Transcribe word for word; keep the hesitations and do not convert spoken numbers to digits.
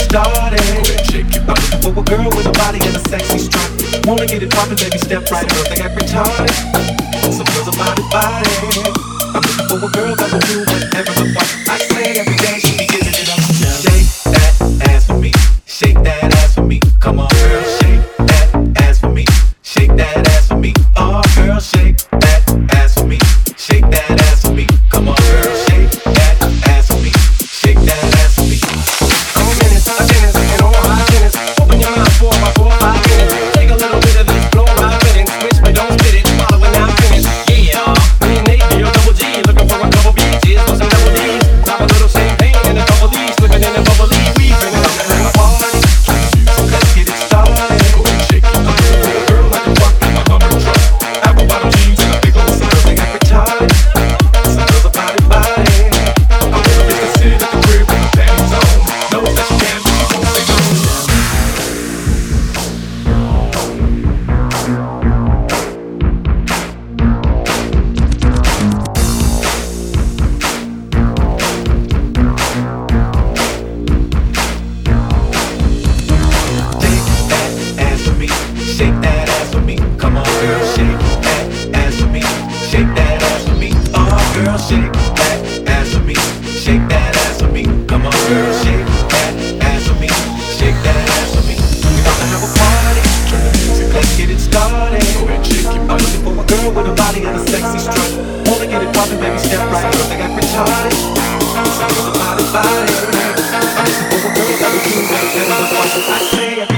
started. Go ahead, shake it. I'm looking for a girl with a body and a sexy strut. Wanna get it poppin', baby, step right up. They got retarded. Some girls are body body. I'm looking for a girl that will do whatever the fuck I say. Every day she be giving it up. Shake that ass for me. Shake that ass for me. Come on, girl, shake that ass for me. Shake that ass for me. Oh, girl, shake that ass for me. Shake that ass for me. Come on, girl, shake that ass for me. Shake that ass for me. I'm a menace, a tennis, and all my tennis. Open your mouth for about four or five minutes. Take a little bit of this, blow right with it. Switch, but don't spit it. Swallow when I'm finished. Yeah, me and Nate, you're double G. Looking for a couple beaches, for some double D's. Pop a little champagne and a couple D's. Slipping in a bubbly, weaving it up in the party. Let's get it started. Go ahead, shake it. I'm looking for a girl like a truck in my Hummer truck. Apple bottom jeans and a big old slut. They got retarded. Some girls are body body. I'm with a bitch that sit at the crib with her panties on. Knows that she can, but she won't say no. Shake that ass for me, come on girl, shake that ass for me, shake that ass for me, oh girl, shake that ass for me, shake that ass for me, come on girl, shake that ass for me, shake that ass for me. We about to have a party, let's get it started. Go ahead, shake it. I'm looking for a girl with a body and a sexy strut. Wanna get it poppin', baby, step right up. They got retarded, some girls are body body. I'm looking for a girl that will do whatever the fuck I say.